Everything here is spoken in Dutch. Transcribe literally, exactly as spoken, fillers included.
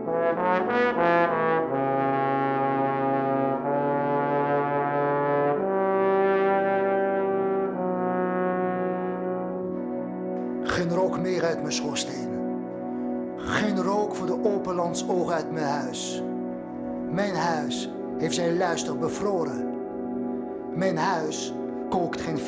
Geen rook meer uit mijn schoorsteen. Geen rook voor de openlands ogen uit mijn huis. Mijn huis heeft zijn luister bevroren. Mijn huis kookt geen